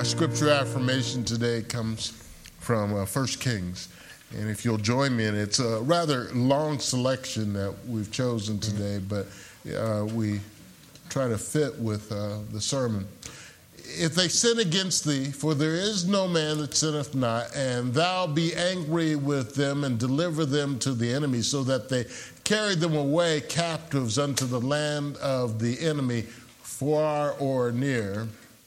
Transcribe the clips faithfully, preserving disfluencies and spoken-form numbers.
Our scripture affirmation today comes from uh, First Kings. And if you'll join me in it, it's a rather long selection that we've chosen today, but uh, we try to fit with uh, the sermon. If they sin against thee, for there is no man that sinneth not, and thou be angry with them and deliver them to the enemy, so that they carry them away captives unto the land of the enemy, far or near.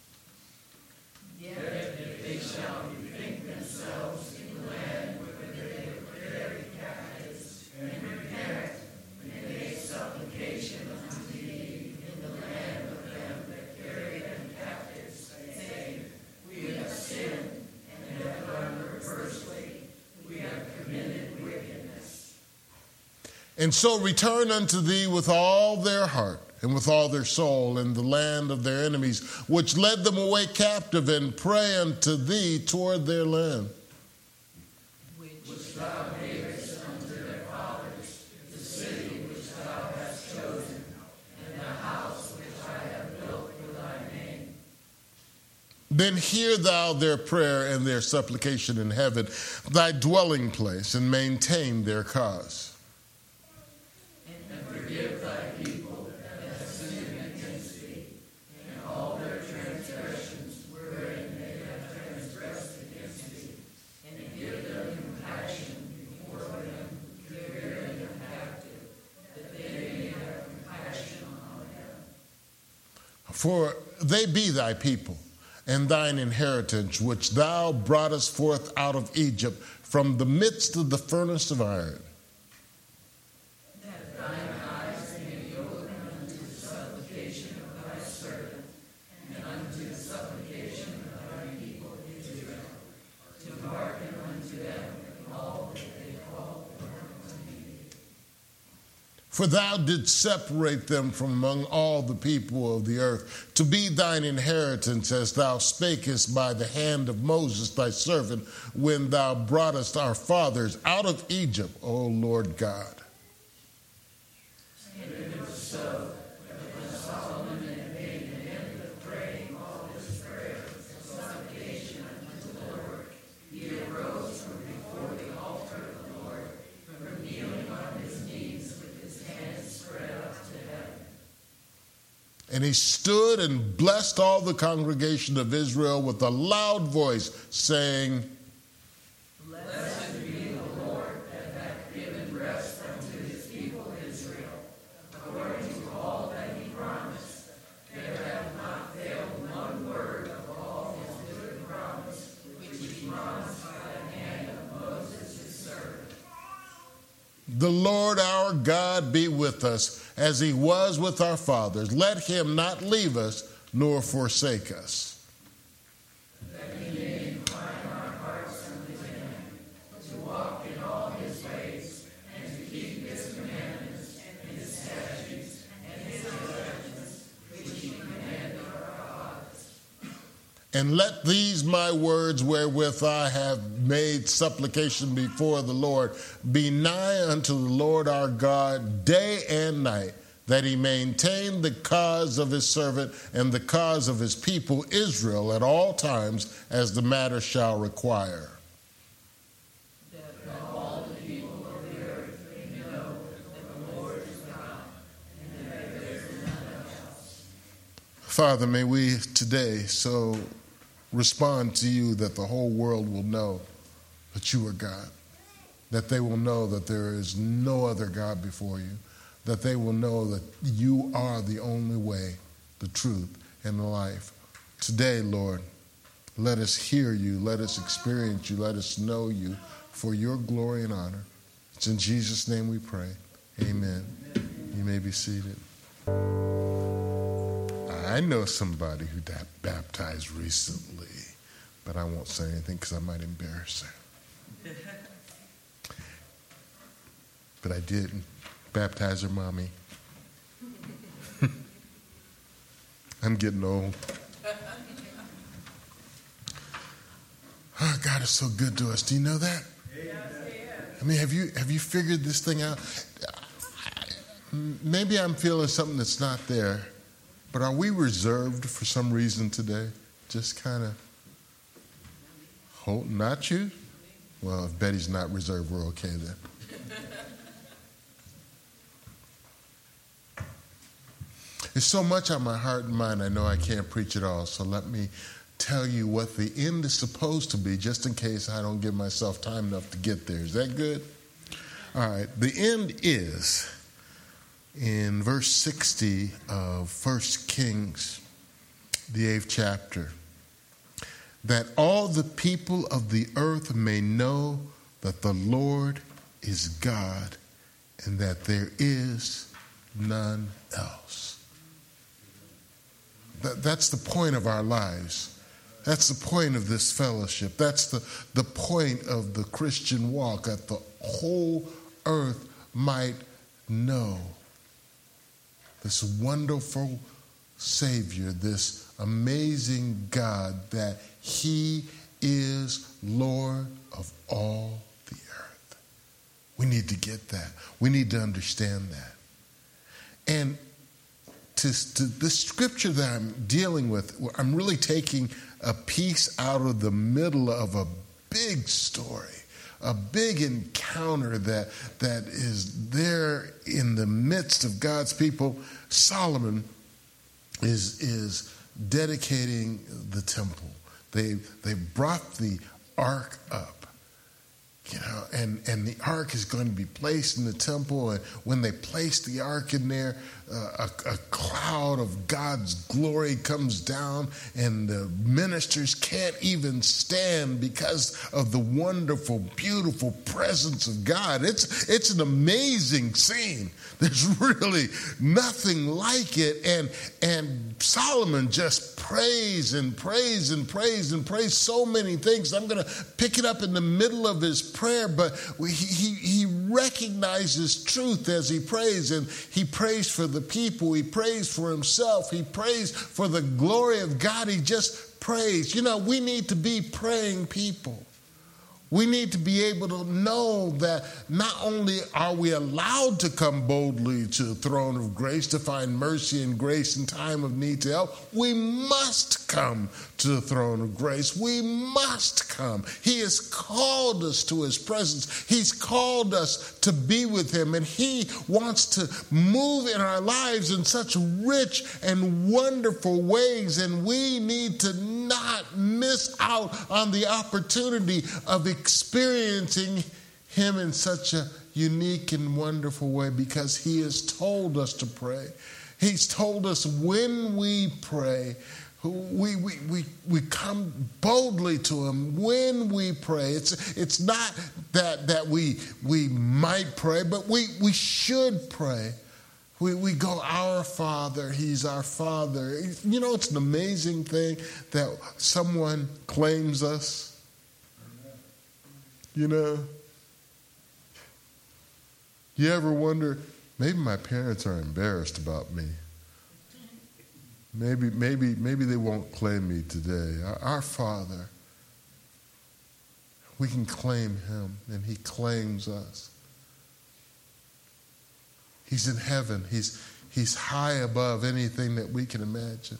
Yet if they shall bethink themselves in the land whither they were carried captives, and repent, and make supplication unto thee in the land of them that carried them captives, saying, We have sinned, and have done perversely, we have committed wickedness. And so return unto thee with all their heart, and with all their soul, in the land of their enemies, which led them away captive, and pray unto thee toward their land. Which thou gavest unto their fathers, the city which thou hast chosen, and the house which I have built for thy name. Then hear thou their prayer and their supplication in heaven, thy dwelling place, and maintain their cause. And forgive thy people that have sinned against thee, and all their transgressions wherein they have transgressed against thee, and give them compassion before them who carry them captive, that they may have compassion on them. For they be thy people, and thine inheritance, which thou broughtest forth out of Egypt, from the midst of the furnace of iron. That thine eyes may be open unto the supplication of thy servant, and unto the supplication of thy people Israel, to hearken unto them in all that they call upon thee. For thou didst separate them from among all the people of the earth, to be thine inheritance, as thou spakest by the hand of Moses thy servant, when thou broughtest our fathers out of Egypt, O Lord God. And it was so that when Solomon had made an end of praying all his prayers and supplication unto the Lord, he arose from before the altar of the Lord, from kneeling on his knees with his hands spread up to heaven. And he stood and blessed all the congregation of Israel with a loud voice, saying, Blessed be the Lord that hath given rest unto his people Israel, according to all that he promised. There hath not failed one word of all his good promise, which he promised by the hand of Moses his servant. The Lord our God be with us, as he was with our fathers. Let him not leave us, nor forsake us. That we may incline our hearts unto him, to walk in all his ways, and to keep his commandments, and his statutes, and his judgments, which he commanded our fathers. And let these my words, wherewith I have made supplication before the Lord, be nigh unto the Lord our God day and night, that he maintain the cause of his servant and the cause of his people Israel at all times, as the matter shall require. That all the people of the earth may know that the Lord is God, and that there is none else. Father, may we today so respond to you that the whole world will know that you are God, that they will know that there is no other God before you, that they will know that you are the only way, the truth, and the life. Today, Lord, let us hear you, let us experience you, let us know you for your glory and honor. It's in Jesus' name we pray. Amen. You may be seated. I know somebody who got baptized recently, but I won't say anything because I might embarrass her. But I did baptize her mommy. I'm getting old. Oh, God is so good to us. Do you know that? I mean, have you have you figured this thing out? Maybe I'm feeling something that's not there. But are we reserved for some reason today? Just kind of Oh, not you? Well, if Betty's not reserved, we're okay then. There's so much on my heart and mind, I know I can't preach it all, so let me tell you what the end is supposed to be, just in case I don't give myself time enough to get there. Is that good? All right. The end is in verse sixty of First Kings, the eighth chapter, that all the people of the earth may know that the Lord is God and that there is none else. That, that's the point of our lives. That's the point of this fellowship. That's the, the point of the Christian walk, that the whole earth might know this wonderful Savior, this amazing God, that He is Lord of all the earth. We need to get that. We need to understand that. And to, to this scripture that I'm dealing with, I'm really taking a piece out of the middle of a big story, a big encounter that that is there in the midst of God's people. Solomon is is dedicating the temple. They they brought the ark up, you know, and, and the ark is going to be placed in the temple. And when they place the ark in there, uh, a, a cloud of God's glory comes down, and the ministers can't even stand because of the wonderful, beautiful presence of God. It's it's an amazing scene. There's really nothing like it. And and Solomon just prays and prays and prays and prays so many things. I'm going to pick it up in the middle of his prayer, but he, he, he recognizes truth as he prays, and he prays for the people. He prays for himself. He prays for the glory of God. He just prays. You know, we need to be praying people. We need to be able to know that not only are we allowed to come boldly to the throne of grace to find mercy and grace in time of need to help, we must come to the throne of grace. We must come. He has called us to his presence. He's called us to be with him, and he wants to move in our lives in such rich and wonderful ways, and we need to not miss out on the opportunity of experiencing him in such a unique and wonderful way, because he has told us to pray. He's told us when we pray, we we we, we come boldly to him when we pray. It's it's not that that we we might pray, but we, we should pray. We we go, our Father, he's our Father. You know, it's an amazing thing that someone claims us. You know, you ever wonder, maybe my parents are embarrassed about me. Maybe, maybe, maybe they won't claim me today. Our, our Father, we can claim him, and he claims us. He's in heaven. He's, he's high above anything that we can imagine.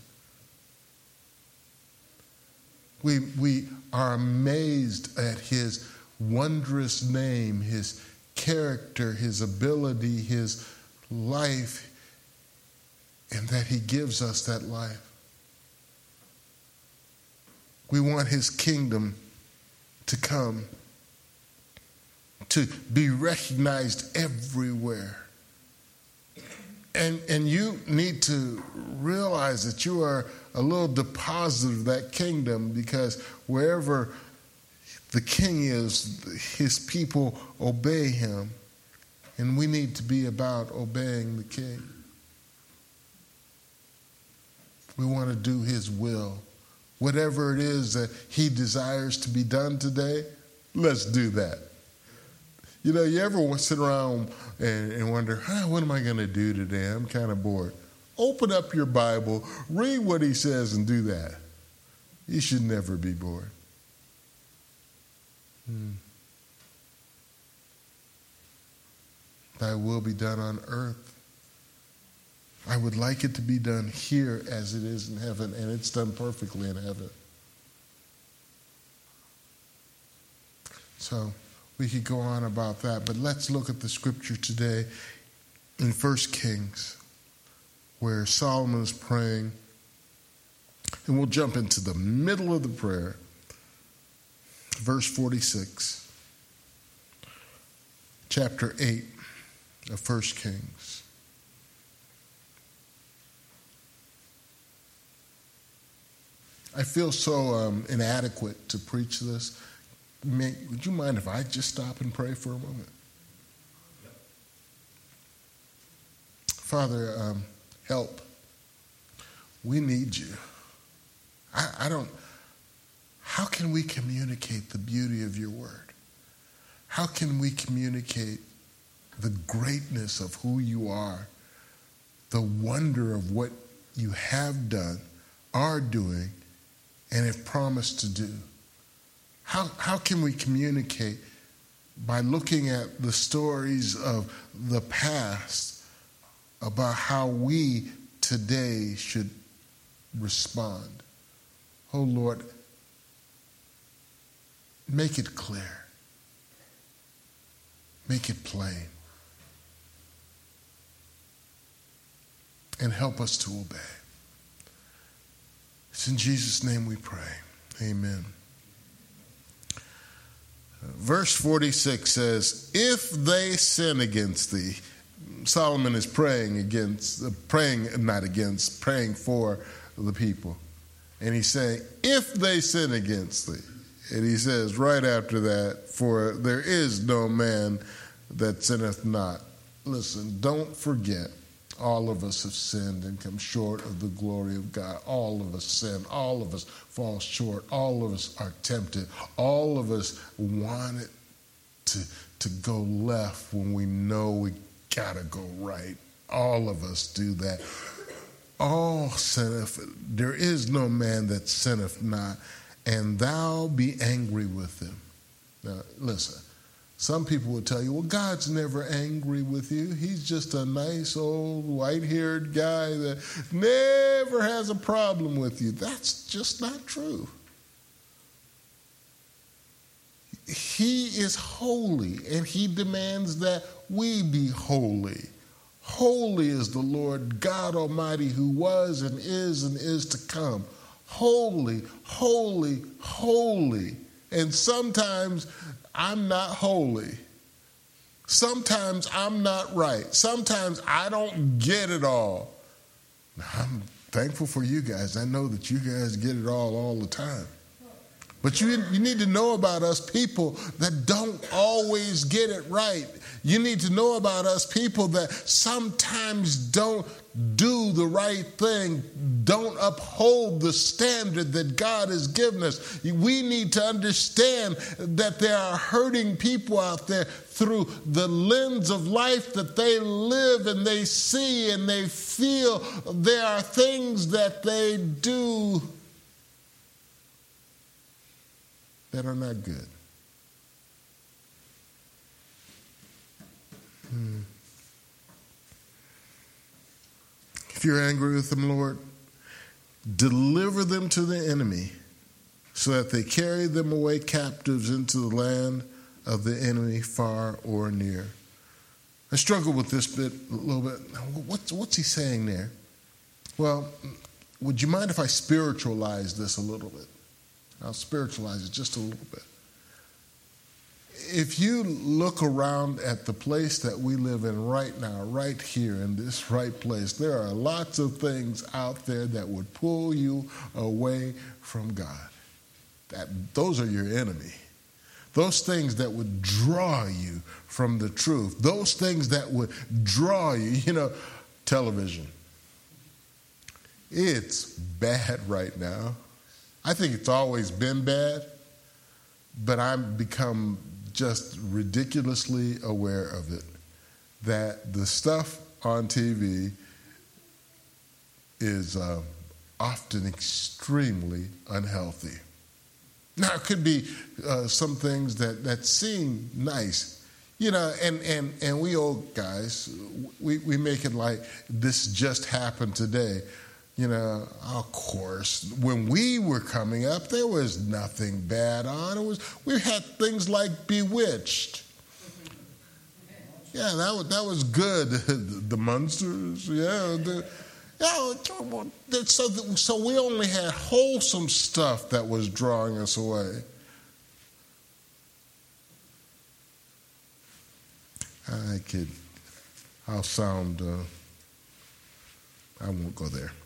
We, we are amazed at his wondrous name, his character, his ability, his life, and that he gives us that life. We want his kingdom to come, to be recognized everywhere. And, and you need to realize that you are a little deposit of that kingdom, because wherever the king is, his people obey him. And we need to be about obeying the king. We want to do his will. Whatever it is that he desires to be done today, let's do that. You know, you ever sit around and, and wonder, huh, what am I going to do today? I'm kind of bored. Open up your Bible, read what he says, and do that. You should never be bored. Hmm. Thy will be done on earth. I would like it to be done here as it is in heaven, and it's done perfectly in heaven. So we could go on about that, but let's look at the scripture today in First Kings, where Solomon is praying. And we'll jump into the middle of the prayer. Verse forty-six, chapter eight of First Kings. I feel so um, inadequate to preach this. May, would you mind if I just stop and pray for a moment? Father, um, help. We need you. I, I don't, how can we communicate the beauty of your word? How can we communicate the greatness of who you are, the wonder of what you have done, are doing, and have promised to do? How, how can we communicate by looking at the stories of the past about how we today should respond? Oh Lord, make it clear. Make it plain. And help us to obey. It's in Jesus' name we pray. Amen. Verse forty-six says, if they sin against thee. Solomon is praying against, uh, praying, not against, praying for the people. And he's saying, if they sin against thee. And he says right after that, for there is no man that sinneth not. Listen, don't forget, all of us have sinned and come short of the glory of God. All of us sin. All of us fall short. All of us are tempted. All of us want it to, to go left when we know we gotta go right. All of us do that. All sinneth. There is no man that sinneth not, and thou be angry with him. Now, listen. Some people will tell you, well, God's never angry with you. He's just a nice old white-haired guy that never has a problem with you. That's just not true. He is holy, and he demands that we be holy. Holy is the Lord God Almighty, who was and is and is to come. Holy, holy, holy. And sometimes I'm not holy. Sometimes I'm not right. Sometimes I don't get it all. I'm thankful for you guys. I know that you guys get it all all the time. But you, you need to know about us people that don't always get it right. You need to know about us people that sometimes don't do the right thing, don't uphold the standard that God has given us. We need to understand that there are hurting people out there through the lens of life that they live and they see and they feel. There are things that they do that are not good. Hmm. If you're angry with them, Lord, deliver them to the enemy so that they carry them away captives into the land of the enemy, far or near. I struggle with this bit a little bit. What's, what's he saying there? Well, would you mind if I spiritualize this a little bit? I'll spiritualize it just a little bit. If you look around at the place that we live in right now, right here in this right place, there are lots of things out there that would pull you away from God. That, those are your enemy. Those things that would draw you from the truth. Those things that would draw you. You know, television. It's bad right now. I think it's always been bad, but I've become just ridiculously aware of it, that the stuff on T V is uh, often extremely unhealthy. Now, it could be uh, some things that, that seem nice, you know, and, and, and we old guys, we, we make it like this just happened today. You know, of course, when we were coming up, there was nothing bad on. It was we had things like Bewitched. Yeah, that was that was good. The Munsters, yeah. The, yeah, so so we only had wholesome stuff that was drawing us away. I could, I'll sound. Uh, I won't go there.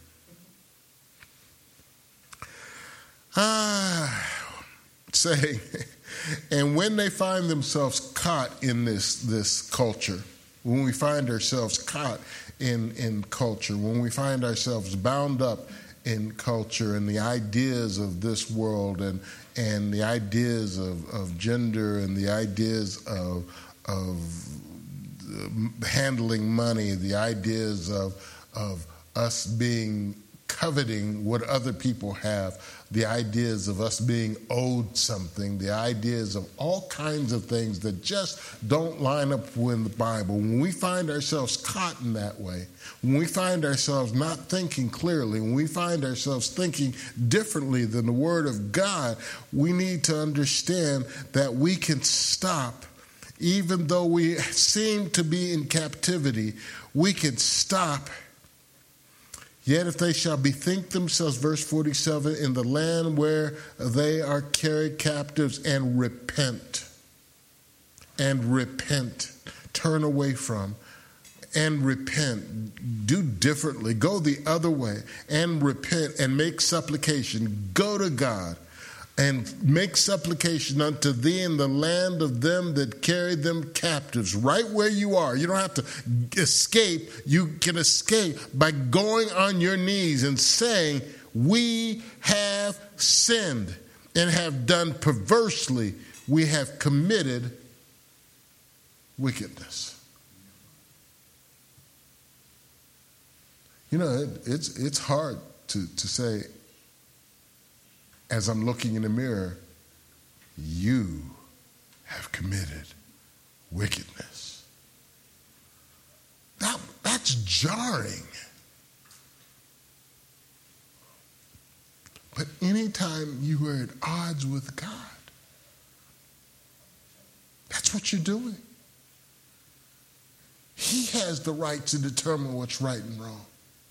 Ah, saying, and when they find themselves caught in this this culture, when we find ourselves caught in in culture, when we find ourselves bound up in culture and the ideas of this world and and the ideas of, of gender and the ideas of of handling money, the ideas of of us being coveting what other people have, the ideas of us being owed something, the ideas of all kinds of things that just don't line up with the Bible. When we find ourselves caught in that way, when we find ourselves not thinking clearly, when we find ourselves thinking differently than the Word of God, we need to understand that we can stop. Even though we seem to be in captivity, we can stop. Yet if they shall bethink themselves, verse forty-seven, in the land where they are carried captives, and repent, and repent, turn away from, and repent, do differently, go the other way, and repent, and make supplication, go to God, and make supplication unto thee in the land of them that carried them captives, right where you are. You don't have to escape. You can escape by going on your knees and saying, we have sinned and have done perversely. We have committed wickedness. You know, it, it's it's hard to, to say, as I'm looking in the mirror, you have committed wickedness. That, that's jarring. But anytime you are at odds with God, that's what you're doing. He has the right to determine what's right and wrong.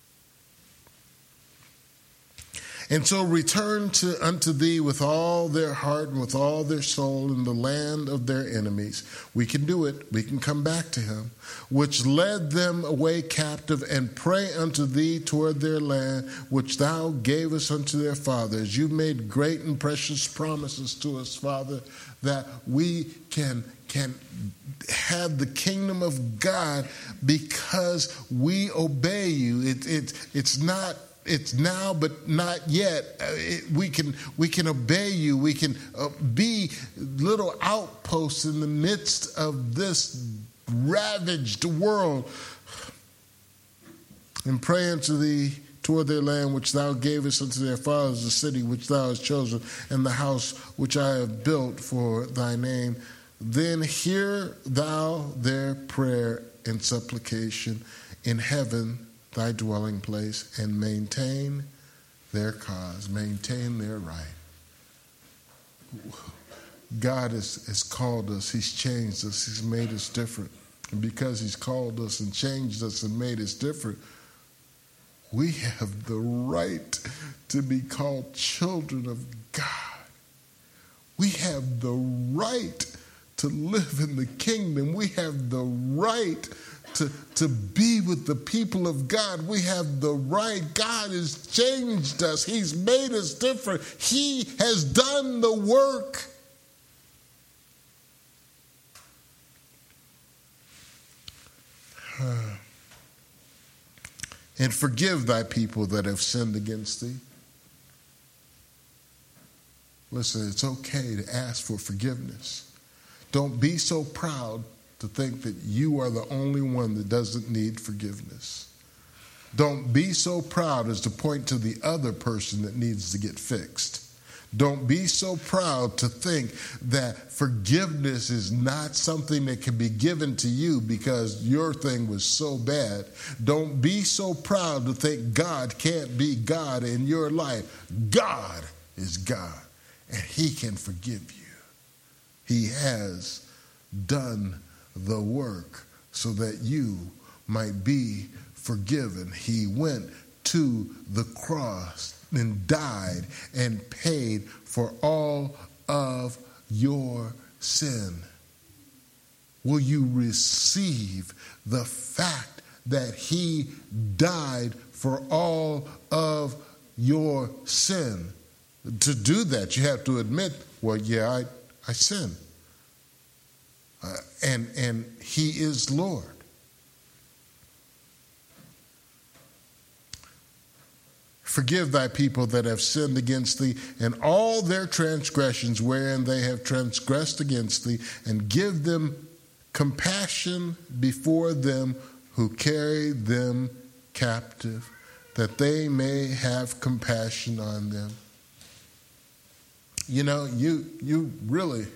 And so return to unto thee with all their heart and with all their soul in the land of their enemies. We can do it. We can come back to him, which led them away captive, and pray unto thee toward their land, which thou gavest unto their fathers. You made great and precious promises to us, Father, that we can can have the kingdom of God because we obey you. It, it, it's not It's now, but not yet. It, we can we can obey you. We can uh, be little outposts in the midst of this ravaged world. And pray unto thee toward their land which thou gavest unto their fathers, the city which thou hast chosen, and the house which I have built for thy name. Then hear thou their prayer and supplication in heaven, thy dwelling place, and maintain their cause, maintain their right. God has, has called us, he's changed us, he's made us different. And because he's called us and changed us and made us different, we have the right to be called children of God. We have the right to live in the kingdom. We have the right To, to be with the people of God. We have the right. God has changed us. He's made us different. He has done the work. And forgive thy people that have sinned against thee. Listen, it's okay to ask for forgiveness. Don't be so proud to think that you are the only one that doesn't need forgiveness. Don't be so proud as to point to the other person that needs to get fixed. Don't be so proud to think that forgiveness is not something that can be given to you because your thing was so bad. Don't be so proud to think God can't be God in your life. God is God, and he can forgive you. He has done the work so that you might be forgiven. He went to the cross and died and paid for all of your sin. Will you receive the fact that he died for all of your sin? To do that, you have to admit, well, yeah, I, I sin. Uh, and, and he is Lord. Forgive thy people that have sinned against thee, and all their transgressions wherein they have transgressed against thee, and give them compassion before them who carry them captive, that they may have compassion on them. You know, you you really,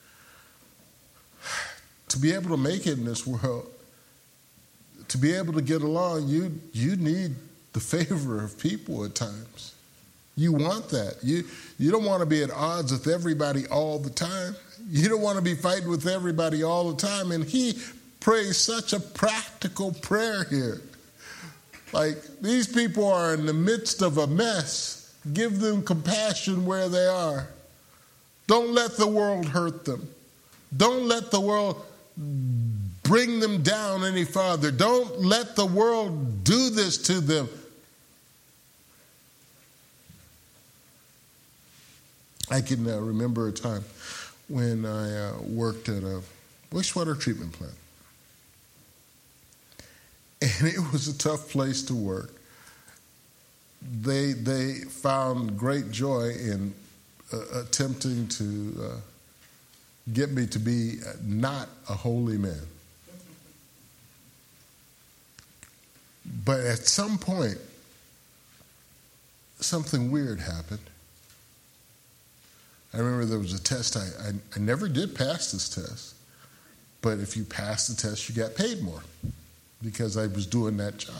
to be able to make it in this world, to be able to get along, you you need the favor of people at times. You want that. You you don't want to be at odds with everybody all the time. You don't want to be fighting with everybody all the time. And he prays such a practical prayer here. Like, these people are in the midst of a mess. Give them compassion where they are. Don't let the world hurt them. Don't let the world bring them down any farther. Don't let the world do this to them. I can uh, remember a time when I uh, worked at a wastewater treatment plant. And it was a tough place to work. They, they found great joy in uh, attempting to uh, get me to be not a holy man. But at some point, something weird happened. I remember there was a test. I, I, I never did pass this test. But if you passed the test, you got paid more because I was doing that job.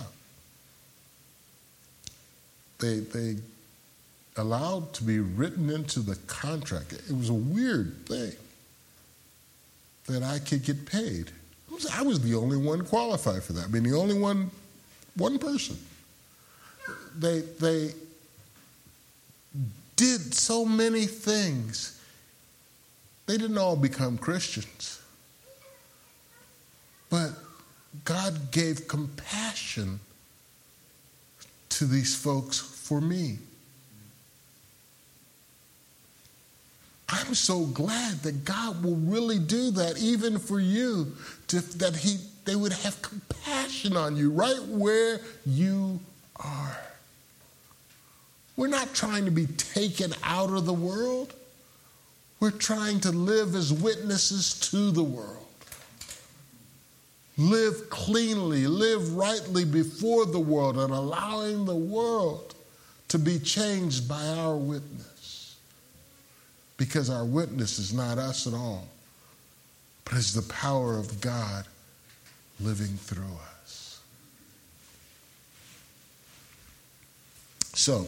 They, they allowed to be written into the contract. It was a weird thing that I could get paid. I was, I was the only one qualified for that. I mean, the only one, one person. They, they did so many things. They didn't all become Christians. But God gave compassion to these folks for me. I'm so glad that God will really do that even for you, to, that he, they would have compassion on you right where you are. We're not trying to be taken out of the world. We're trying to live as witnesses to the world. Live cleanly, live rightly before the world, and allowing the world to be changed by our witness. Because our witness is not us at all, but it's the power of God living through us. So,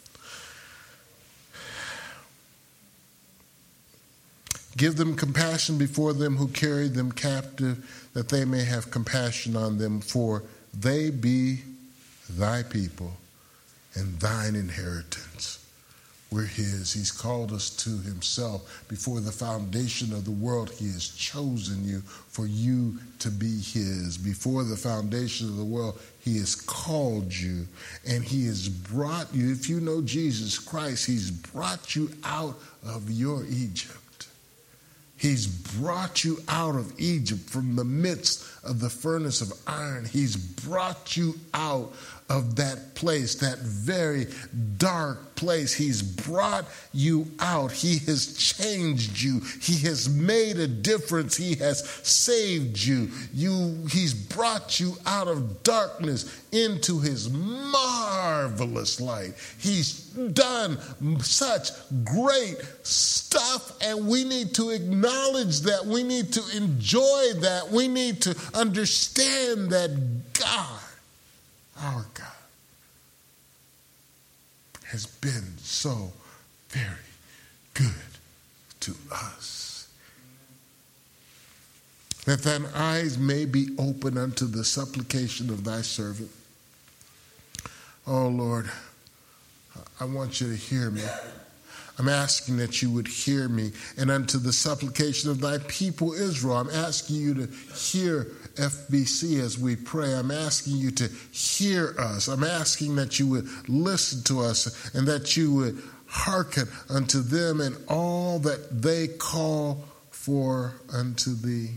give them compassion before them who carry them captive, that they may have compassion on them, for they be thy people and thine inheritance. We're his. He's called us to himself. Before the foundation of the world, he has chosen you for you to be his. Before the foundation of the world, he has called you, and he has brought you. If you know Jesus Christ, he's brought you out of your Egypt. He's brought you out of Egypt from the midst of the furnace of iron. He's brought you out of that place, that very dark place. He's brought you out. He has changed you. He has made a difference. He has saved you. You, he's brought you out of darkness into his marvelous light. He's done such great stuff, and we need to acknowledge that. We need to enjoy that. We need to understand that God, our God, has been so very good to us. That thine eyes may be open unto the supplication of thy servant. Oh Lord, I want you to hear me. I'm asking that you would hear me, and unto the supplication of thy people Israel. I'm asking you to hear F B C as we pray. I'm asking you to hear us. I'm asking that you would listen to us, and that you would hearken unto them and all that they call for unto thee.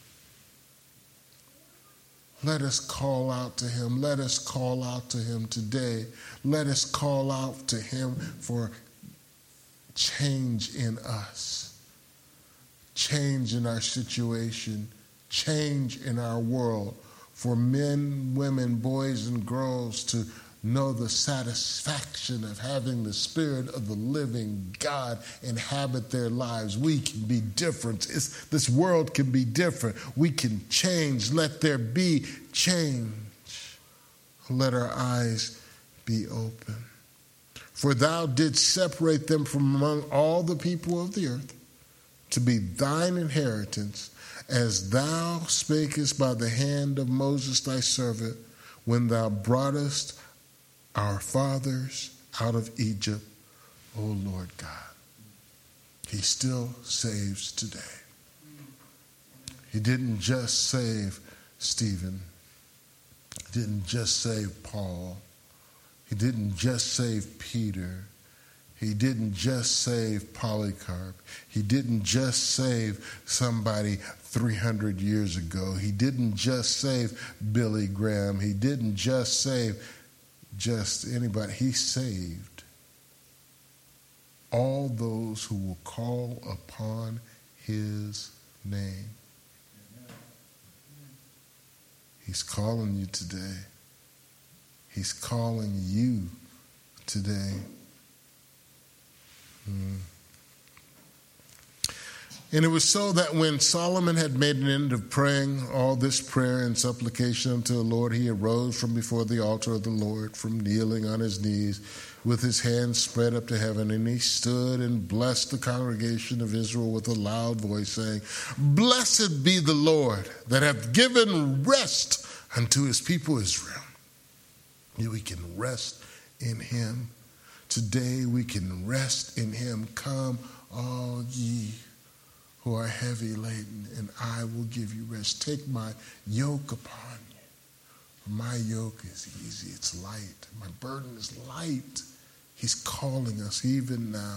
Let us call out to him. Let us call out to him today. Let us call out to him for change in us, change in our situation, change in our world, for men, women, boys, and girls to know the satisfaction of having the Spirit of the living God inhabit their lives. We can be different. It's, this world can be different. We can change. Let there be change. Let our eyes be open. For thou didst separate them from among all the people of the earth to be thine inheritance, as thou spakest by the hand of Moses thy servant, when thou broughtest our fathers out of Egypt, O Lord God. He still saves today. He didn't just save Stephen. He didn't just save Paul. He didn't just save Peter. He didn't just save Polycarp. He didn't just save somebody three hundred years ago. He didn't just save Billy Graham. He didn't just save just anybody. He saved all those who will call upon his name. He's calling you today. He's calling you today. Hmm. And it was so that when Solomon had made an end of praying all this prayer and supplication unto the Lord, he arose from before the altar of the Lord, from kneeling on his knees, with his hands spread up to heaven, and he stood and blessed the congregation of Israel with a loud voice, saying, Blessed be the Lord, that hath given rest unto his people Israel. We can rest in him. Today we can rest in him. Come, all ye who are heavy laden, and I will give you rest. Take my yoke upon you. My yoke is easy, it's light. My burden is light. He's calling us even now.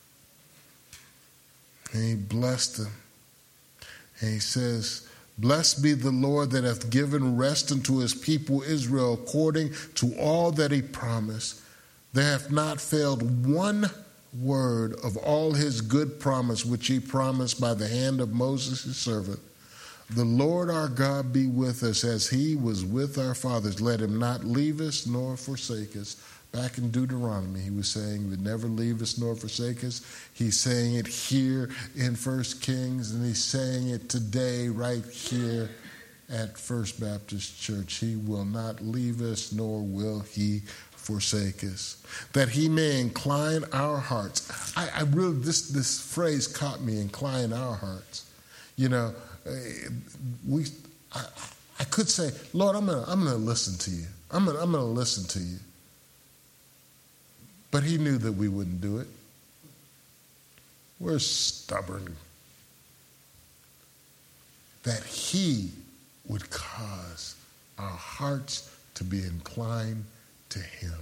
And he blessed them. And he says, Blessed be the Lord that hath given rest unto his people Israel, according to all that he promised. There hath not failed one word of all his good promise, which he promised by the hand of Moses his servant. The Lord our God be with us as he was with our fathers. Let him not leave us nor forsake us. Back in Deuteronomy, he was saying he would never leave us nor forsake us. He's saying it here in First Kings, and he's saying it today right here at First Baptist Church. He will not leave us, nor will he forsake us, that he may incline our hearts. I, I really, this, this phrase caught me, incline our hearts. You know, we, I, I could say, Lord, I'm gonna, I'm gonna listen to you. I'm gonna, I'm gonna listen to you. But he knew that we wouldn't do it. We're stubborn. That he would cause our hearts to be inclined to him.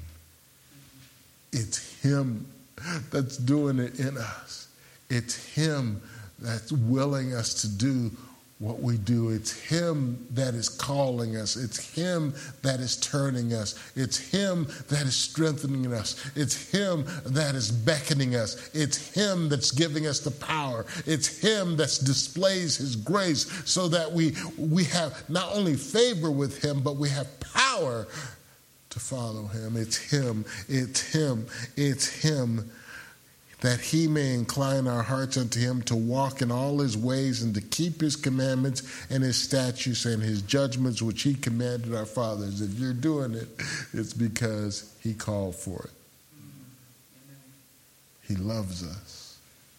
It's him that's doing it in us. It's him that's willing us to do what we do. It's him that is calling us. It's him that is turning us. It's him that is strengthening us. It's him that is beckoning us. It's him that's giving us the power. It's him that displays his grace so that we, we have not only favor with him, but we have power to follow him. It's him. It's him. It's him. That he may incline our hearts unto him, to walk in all his ways and to keep his commandments and his statutes and his judgments, which he commanded our fathers. If you're doing it, it's because he called for it. He loves us.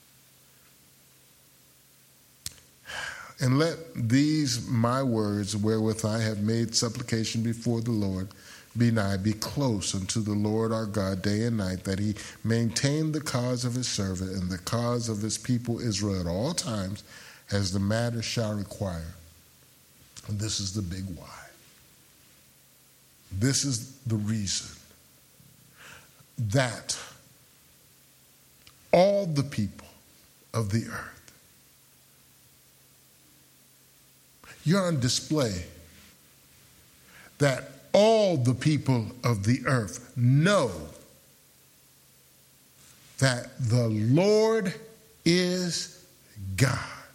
And let these my words, wherewith I have made supplication before the Lord, be nigh, be close unto the Lord our God day and night, that he maintain the cause of his servant and the cause of his people Israel at all times, as the matter shall require. And this is the big why. This is the reason that all the people of the earth, you're on display, that all the people of the earth know that the Lord is God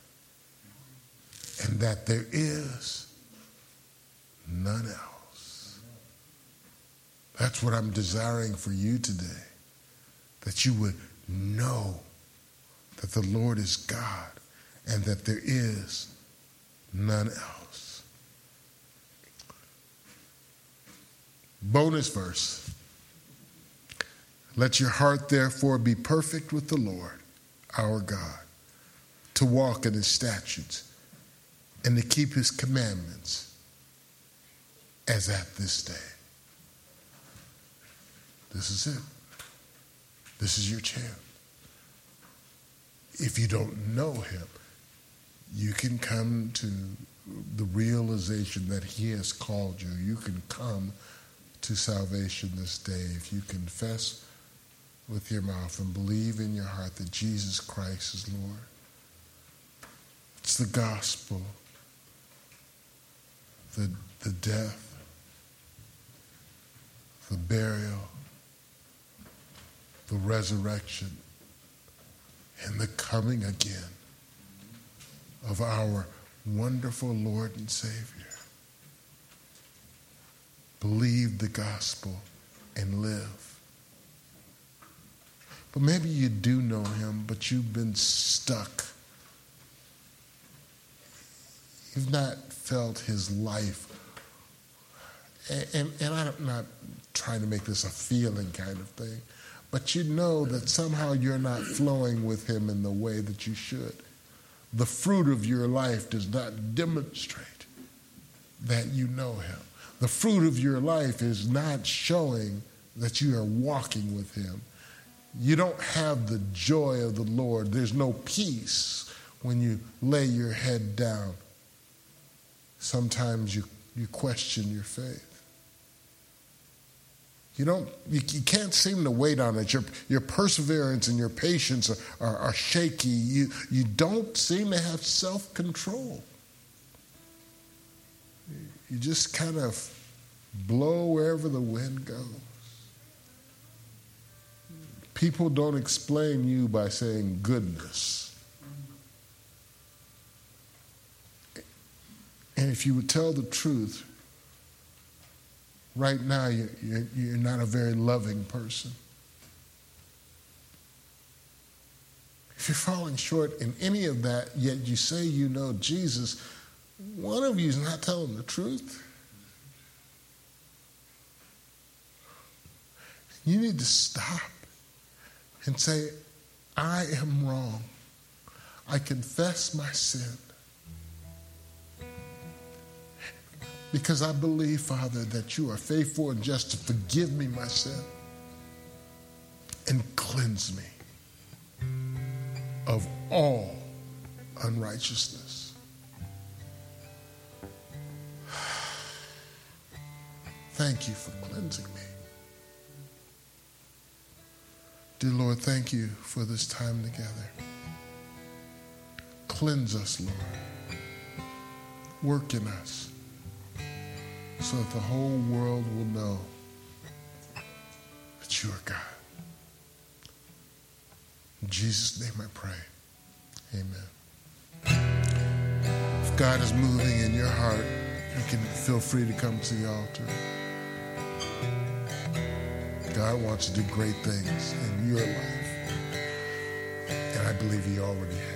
and that there is none else. That's what I'm desiring for you today, that you would know that the Lord is God and that there is none else. Bonus verse. Let your heart therefore be perfect with the Lord our God, to walk in his statutes and to keep his commandments as at this day. This is it. This is your chance. If you don't know him, you can come to the realization that he has called you. You can come to salvation this day if you confess with your mouth and believe in your heart that Jesus Christ is Lord. It's the gospel, the, the death, the burial, the resurrection, and the coming again of our wonderful Lord and Savior. Believe the gospel and live. But maybe you do know him, but you've been stuck. You've not felt his life. And, and, and I'm not trying to make this a feeling kind of thing, but you know that somehow you're not flowing with him in the way that you should. The fruit of your life does not demonstrate that you know him. The fruit of your life is not showing that you are walking with him. You don't have the joy of the Lord. There's no peace when you lay your head down. Sometimes you, you question your faith. You don't. You, you can't seem to wait on it. Your, your perseverance and your patience are, are, are shaky. You, you don't seem to have self-control. You just kind of blow wherever the wind goes. People don't explain you by saying goodness. And if you would tell the truth, right now you're, you're, you're not a very loving person. If you're falling short in any of that, yet you say you know Jesus, one of you is not telling the truth. You need to stop and say, I am wrong. I confess my sin. Because I believe, Father, that you are faithful and just to forgive me my sin and cleanse me of all unrighteousness. Thank you for cleansing me. Dear Lord, thank you for this time together. Cleanse us, Lord. Work in us so that the whole world will know that you are God. In Jesus' name I pray. Amen. If God is moving in your heart, you can feel free to come to the altar. God wants to do great things in your life. And I believe he already has.